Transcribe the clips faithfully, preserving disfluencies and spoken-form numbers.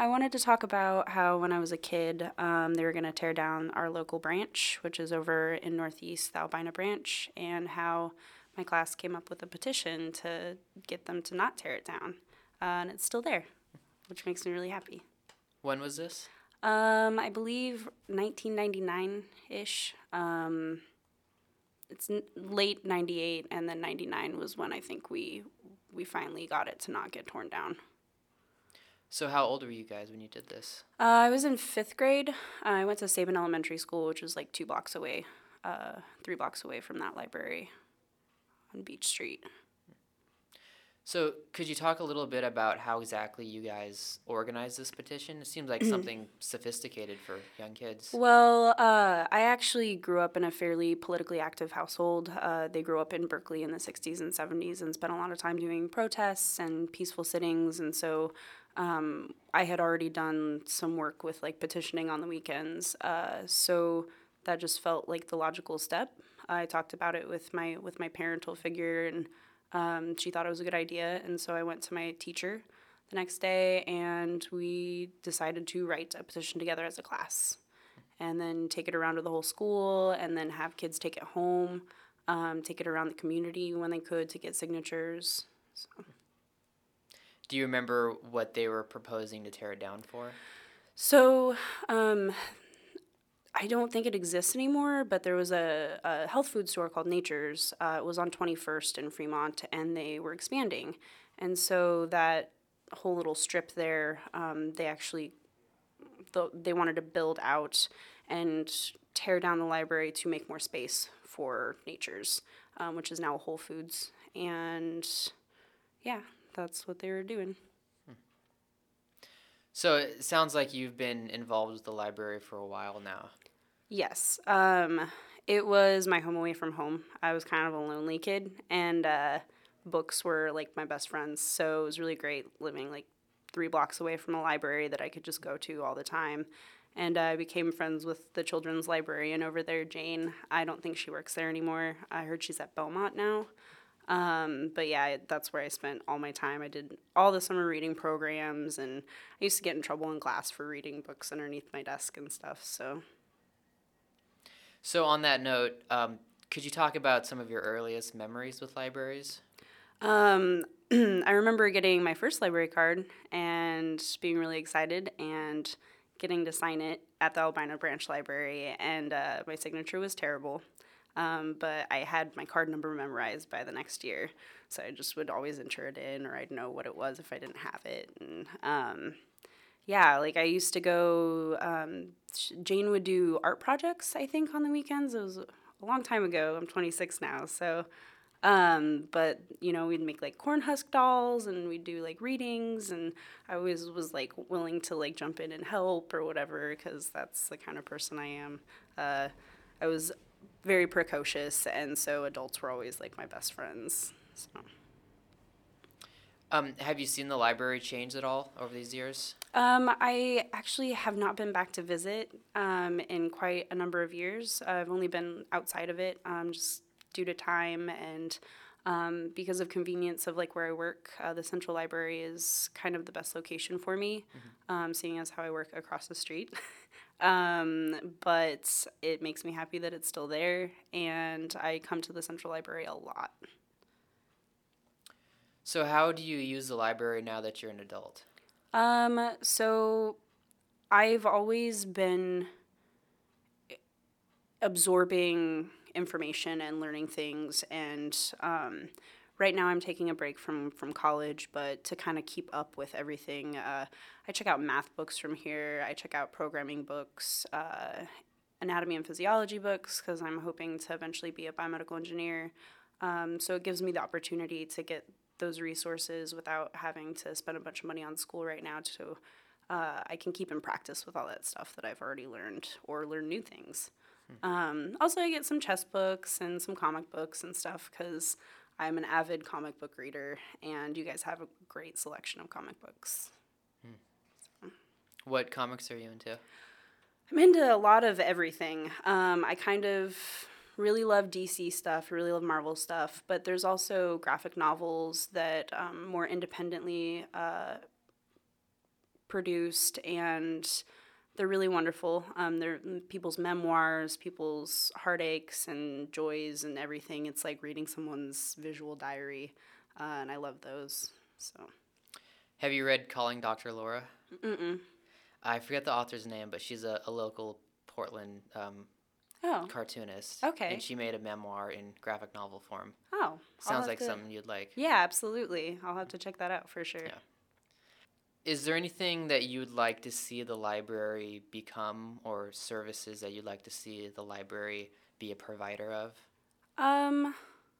I wanted to talk about how when I was a kid, um, they were going to tear down our local branch, which is over in Northeast, the Albina branch, and how my class came up with a petition to get them to not tear it down. Uh, and it's still there, which makes me really happy. When was this? Um, I believe nineteen ninety-nine-ish. Um, it's n- late ninety-eight, and then ninety-nine was when I think we we finally got it to not get torn down. So how old were you guys when you did this? Uh, I was in fifth grade. I went to Sabin Elementary School, which was like two blocks away, uh, three blocks away from that library on Beach Street. So could you talk a little bit about how exactly you guys organized this petition? It seems like something sophisticated for young kids. Well, uh, I actually grew up in a fairly politically active household. Uh, they grew up in Berkeley in the sixties and seventies and spent a lot of time doing protests and peaceful sittings. And so um, I had already done some work with like petitioning on the weekends. Uh, so that just felt like the logical step. I talked about it with my with my parental figure, and um, she thought it was a good idea. And so I went to my teacher the next day, and we decided to write a petition together as a class and then take it around to the whole school, and then have kids take it home, um, take it around the community when they could to get signatures. So. Do you remember what they were proposing to tear it down for? So, um, I don't think it exists anymore, but there was a, a health food store called Nature's. Uh, it was on twenty-first in Fremont, and they were expanding. And so that whole little strip there, um, they actually th- they wanted to build out and tear down the library to make more space for Nature's, um, which is now Whole Foods. And yeah, that's what they were doing. So it sounds like you've been involved with the library for a while now. Yes. Um, it was my home away from home. I was kind of a lonely kid, and uh, books were like my best friends. So it was really great living like three blocks away from a library that I could just go to all the time. And uh, I became friends with the children's librarian over there, Jane. I don't think she works there anymore. I heard she's at Belmont now. Um, but yeah, that's where I spent all my time. I did all the summer reading programs, and I used to get in trouble in class for reading books underneath my desk and stuff. So. So on that note, um, could you talk about some of your earliest memories with libraries? Um, I remember getting my first library card and being really excited and getting to sign it at the Albina Branch Library, and uh, my signature was terrible. Um, but I had my card number memorized by the next year, so I just would always enter it in, or I'd know what it was if I didn't have it. And um, yeah, like I used to go. Um, Jane would do art projects, I think, on the weekends. It was a long time ago. I'm twenty-six now, so. Um, but you know, we'd make like corn husk dolls, and we'd do like readings, and I always was like willing to like jump in and help or whatever, because that's the kind of person I am. Uh, I was very precocious, and so adults were always like my best friends. So. Um, have you seen the library change at all over these years? Um, I actually have not been back to visit um, in quite a number of years. I've only been outside of it, um, just due to time and um, because of convenience of like where I work. Uh, the Central Library is kind of the best location for me, mm-hmm. um, seeing as how I work across the street. um, but it makes me happy that it's still there, and I come to the Central Library a lot. So how do you use the library now that you're an adult? Um, so I've always been absorbing information and learning things, and um, right now I'm taking a break from, from college, but to kind of keep up with everything, uh, I check out math books from here, I check out programming books, uh, anatomy and physiology books, because I'm hoping to eventually be a biomedical engineer, um, so it gives me the opportunity to get those resources without having to spend a bunch of money on school right now, to uh, I can keep in practice with all that stuff that I've already learned, or learn new things. Um, also, I get some chess books and some comic books and stuff, because I'm an avid comic book reader, and you guys have a great selection of comic books. Hmm. So. What comics are you into? I'm into a lot of everything. Um, I kind of really love D C stuff, really love Marvel stuff, but there's also graphic novels that um, more independently uh, produced, and they're really wonderful. Um, they're people's memoirs, people's heartaches and joys and everything. It's like reading someone's visual diary, uh, and I love those. So, Have you read Calling Doctor Laura? mm-mm. I forget the author's name, but she's a, a local Portland um, Oh, cartoonist. okay. And she made a memoir in graphic novel form. Oh, I'll Sounds have like to- something you'd like. Yeah, absolutely. I'll have to check that out for sure. Yeah. Is there anything that you'd like to see the library become, or services that you'd like to see the library be a provider of? Um,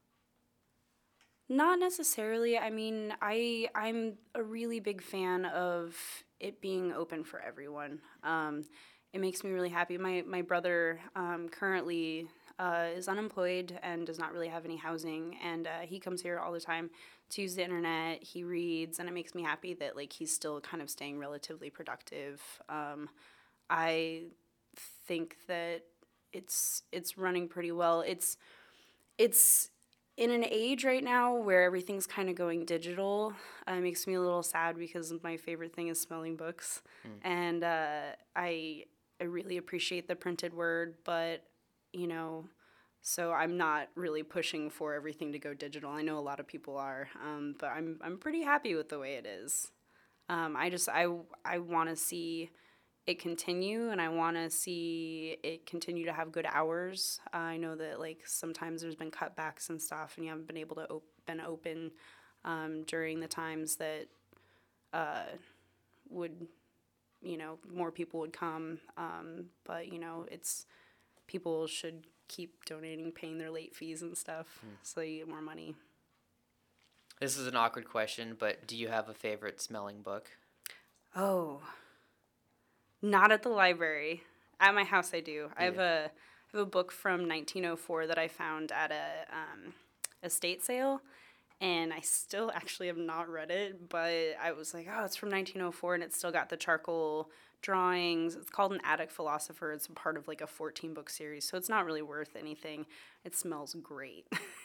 not necessarily. I mean, I I'm a really big fan of it being open for everyone. Um, it makes me really happy. My my brother um, currently uh, is unemployed and does not really have any housing, and uh, he comes here all the time to use the internet. He reads, and it makes me happy that like he's still kind of staying relatively productive. Um, I think that it's it's running pretty well. It's it's in an age right now where everything's kind of going digital. Uh, it makes me a little sad because my favorite thing is smelling books, Mm. and uh, I I really appreciate the printed word, but you know, so I'm not really pushing for everything to go digital. I know a lot of people are, um, but I'm I'm pretty happy with the way it is. Um, I just I I want to see it continue, and I want to see it continue to have good hours. Uh, I know that like sometimes there's been cutbacks and stuff, and you haven't been able to op- been open um, during the times that uh, would, you know, more people would come. Um, but you know, it's people should keep donating, paying their late fees and stuff, Mm. so you get more money. This is an awkward question, but do you have a favorite smelling book? Oh, not at the library. At my house, I do. I have Yeah. a I have a book from nineteen oh four that I found at a um, estate sale, and I still actually have not read it. But I was like, oh, it's from nineteen oh four, and it's still got the charcoal drawings. It's called An Attic Philosopher. It's a part of like a fourteen book series, so it's not really worth anything. It smells great.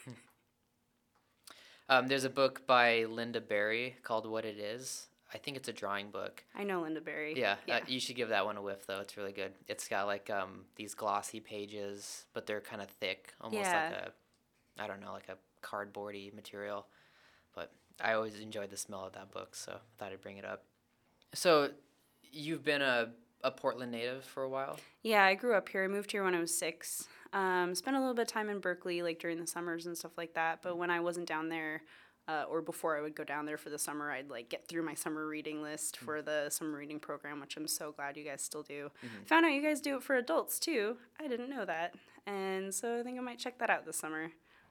Um, there's a book by Linda Berry called What It Is. I think it's a drawing book. I know Linda Berry. Yeah, yeah. Uh, you should give that one a whiff, though. It's really good. It's got like um, these glossy pages, but they're kind of thick, almost Yeah. like a, I don't know, like a cardboardy material. But I always enjoyed the smell of that book, so I thought I'd bring it up. So, you've been a, a Portland native for a while? Yeah, I grew up here. I moved here when I was six. Um, spent a little bit of time in Berkeley, like during the summers and stuff like that. But when I wasn't down there, uh, or before I would go down there for the summer, I'd like get through my summer reading list for the summer reading program, which I'm so glad you guys still do. Mhm. Found out you guys do it for adults too. I didn't know that, and so I think I might check that out this summer.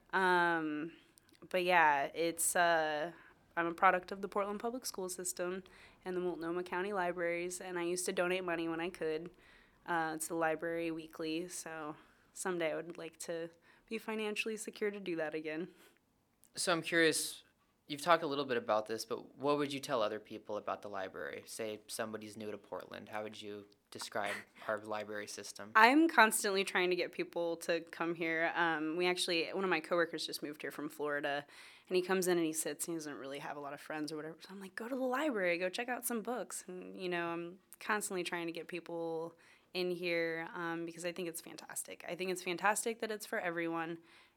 Um, but yeah, it's uh, I'm a product of the Portland Public School System and the Multnomah County Libraries, and I used to donate money when I could. Uh, it's the library weekly, so someday I would like to be financially secure to do that again. So, I'm curious, you've talked a little bit about this, but what would you tell other people about the library? Say somebody's new to Portland. How would you describe our library system? I'm constantly trying to get people to come here. Um, we actually, one of my coworkers just moved here from Florida, and he comes in and he sits, and he doesn't really have a lot of friends or whatever. So I'm like, go to the library, go check out some books. And, you know, I'm constantly trying to get people in here um, because I think it's fantastic. I think it's fantastic that it's for everyone.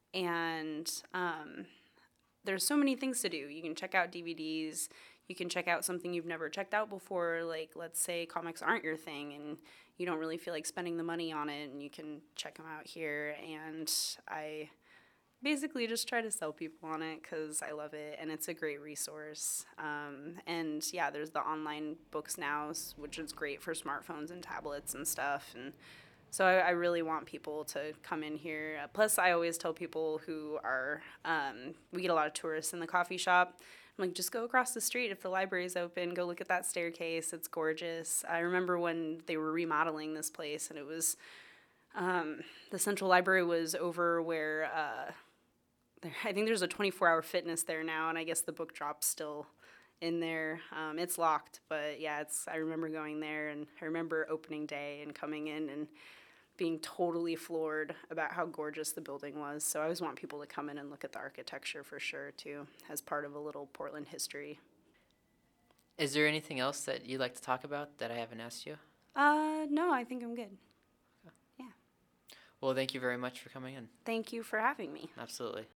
And um, there's so many things to do. You can check out D V Ds. You can check out something you've never checked out before. Like, let's say comics aren't your thing and you don't really feel like spending the money on it, and you can check them out here. And I basically just try to sell people on it because I love it, and it's a great resource. Um, and yeah, there's the online books now, s- which is great for smartphones and tablets and stuff. And so I, I really want people to come in here. Uh, Plus, I always tell people who are, um, we get a lot of tourists in the coffee shop. I'm like, just go across the street if the library's open. Go look at that staircase. It's gorgeous. I remember when they were remodeling this place, and it was, um, the Central Library was over where, uh, there, I think there's a twenty-four hour fitness there now, and I guess the book drop's still in there. Um, it's locked, but yeah, it's. I remember going there, and I remember opening day and coming in and being totally floored about how gorgeous the building was. So I always want people to come in and look at the architecture for sure too, as part of a little Portland history. Is there anything else that you'd like to talk about that I haven't asked you? Uh, no, I think I'm good. Well, thank you very much for coming in. Thank you for having me. Absolutely.